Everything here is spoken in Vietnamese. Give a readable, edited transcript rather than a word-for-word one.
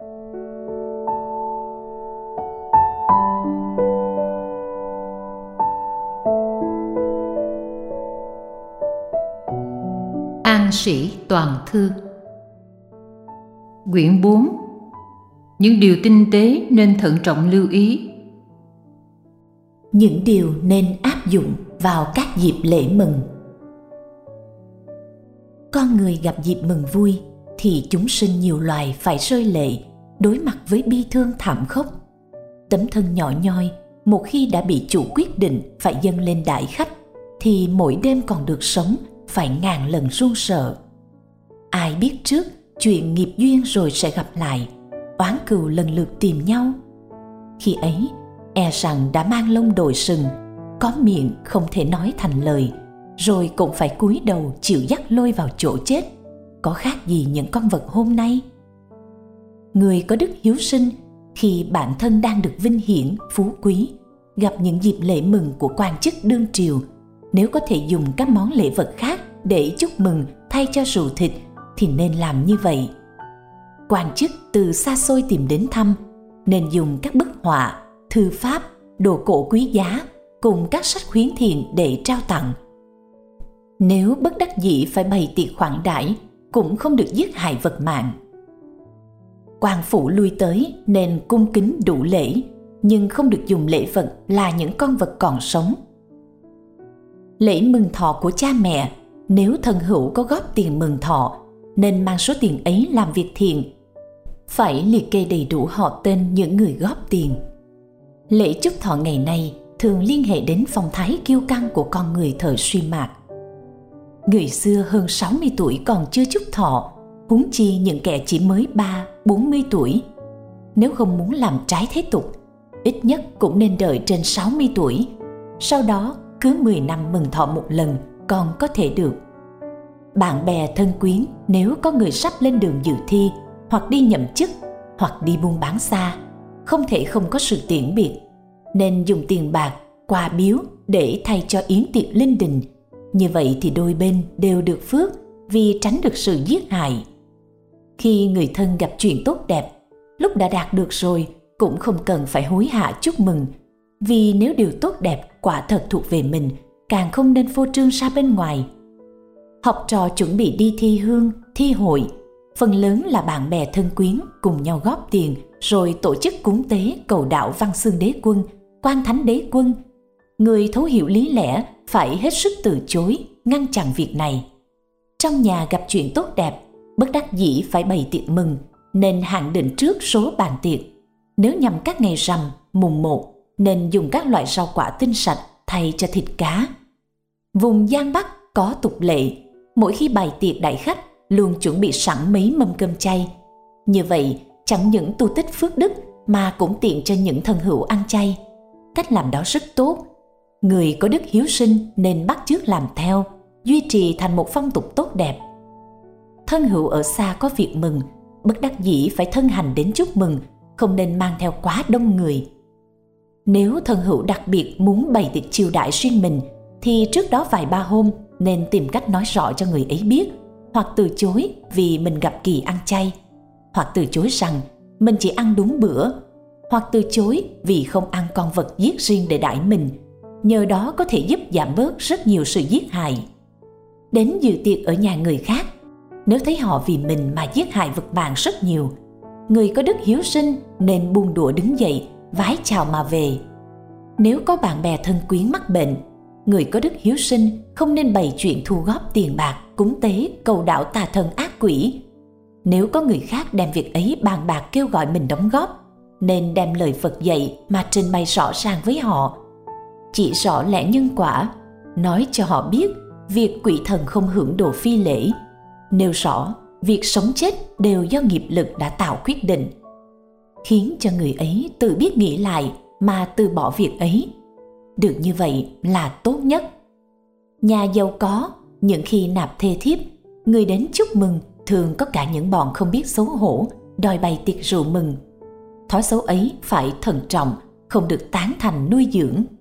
An Sĩ Toàn Thư. Quyển 4. Những điều tinh tế nên thận trọng lưu ý. Những điều nên áp dụng vào các dịp lễ mừng. Con người gặp dịp mừng vui thì chúng sinh nhiều loài phải rơi lệ, đối mặt với bi thương thảm khốc. Tấm thân nhỏ nhoi một khi đã bị chủ quyết định phải dâng lên đại khách thì mỗi đêm còn được sống phải ngàn lần run sợ. Ai biết trước chuyện nghiệp duyên rồi sẽ gặp lại, oán cừu lần lượt tìm nhau. Khi ấy e rằng đã mang lông đội sừng, có miệng không thể nói thành lời, rồi cũng phải cúi đầu chịu dắt lôi vào chỗ chết. Có khác gì những con vật hôm nay? Người có đức hiếu sinh khi bản thân đang được vinh hiển, phú quý, gặp những dịp lễ mừng của quan chức đương triều, nếu có thể dùng các món lễ vật khác để chúc mừng thay cho rượu thịt thì nên làm như vậy. Quan chức từ xa xôi tìm đến thăm nên dùng các bức họa, thư pháp, đồ cổ quý giá cùng các sách khuyến thiện để trao tặng. Nếu bất đắc dĩ phải bày tiệc khoản đãi, cũng không được giết hại vật mạng. Quan phủ lui tới nên cung kính đủ lễ, nhưng không được dùng lễ vật là những con vật còn sống. Lễ mừng thọ của cha mẹ, nếu thân hữu có góp tiền mừng thọ, nên mang số tiền ấy làm việc thiện. Phải liệt kê đầy đủ họ tên những người góp tiền. Lễ chúc thọ ngày nay thường liên hệ đến phong thái kiêu căng của con người thời suy mạt. Người xưa hơn 60 tuổi còn chưa chúc thọ, huống chi những kẻ chỉ mới 30-40 tuổi. Nếu không muốn làm trái thế tục, ít nhất cũng nên đợi trên 60 tuổi. Sau đó cứ 10 năm mừng thọ một lần còn có thể được. Bạn bè thân quyến nếu có người sắp lên đường dự thi, hoặc đi nhậm chức, hoặc đi buôn bán xa, không thể không có sự tiễn biệt, nên dùng tiền bạc, quà biếu để thay cho yến tiệc linh đình. Như vậy thì đôi bên đều được phước, vì tránh được sự giết hại. Khi người thân gặp chuyện tốt đẹp, lúc đã đạt được rồi cũng không cần phải hối hả chúc mừng, vì nếu điều tốt đẹp quả thật thuộc về mình, càng không nên phô trương ra bên ngoài. Học trò chuẩn bị đi thi hương, thi hội, phần lớn là bạn bè thân quyến cùng nhau góp tiền rồi tổ chức cúng tế cầu đạo Văn Xương Đế Quân, Quan Thánh Đế Quân. Người thấu hiểu lý lẽ phải hết sức từ chối, ngăn chặn việc này. Trong nhà gặp chuyện tốt đẹp, bất đắc dĩ phải bày tiệc mừng, nên hạn định trước số bàn tiệc. Nếu nhằm các ngày rằm, mùng 1, nên dùng các loại rau quả tinh sạch thay cho thịt cá. Vùng Giang Bắc có tục lệ, mỗi khi bày tiệc đại khách luôn chuẩn bị sẵn mấy mâm cơm chay. Như vậy chẳng những tu tích phước đức mà cũng tiện cho những thân hữu ăn chay. Cách làm đó rất tốt. Người có đức hiếu sinh nên bắt chước làm theo, duy trì thành một phong tục tốt đẹp. Thân hữu ở xa có việc mừng, bất đắc dĩ phải thân hành đến chúc mừng, không nên mang theo quá đông người. Nếu thân hữu đặc biệt muốn bày tiệc chiêu đãi riêng mình, thì trước đó vài ba hôm nên tìm cách nói rõ cho người ấy biết, hoặc từ chối vì mình gặp kỳ ăn chay, hoặc từ chối rằng mình chỉ ăn đúng bữa, hoặc từ chối vì không ăn con vật giết riêng để đãi mình. Nhờ đó có thể giúp giảm bớt rất nhiều sự giết hại. Đến dự tiệc ở nhà người khác, nếu thấy họ vì mình mà giết hại vật mạng rất nhiều, người có đức hiếu sinh nên buông đũa đứng dậy, vái chào mà về. Nếu có bạn bè thân quyến mắc bệnh, người có đức hiếu sinh không nên bày chuyện thu góp tiền bạc, cúng tế, cầu đạo tà thần ác quỷ. Nếu có người khác đem việc ấy bàn bạc kêu gọi mình đóng góp, nên đem lời Phật dạy mà trình bày rõ ràng với họ, chỉ rõ lẽ nhân quả, nói cho họ biết việc quỷ thần không hưởng đồ phi lễ, nêu rõ việc sống chết đều do nghiệp lực đã tạo quyết định, khiến cho người ấy tự biết nghĩ lại mà từ bỏ việc ấy. Được như vậy là tốt nhất. Nhà giàu có, những khi nạp thê thiếp, người đến chúc mừng thường có cả những bọn không biết xấu hổ, đòi bày tiệc rượu mừng. Thói xấu ấy phải thận trọng, không được tán thành nuôi dưỡng.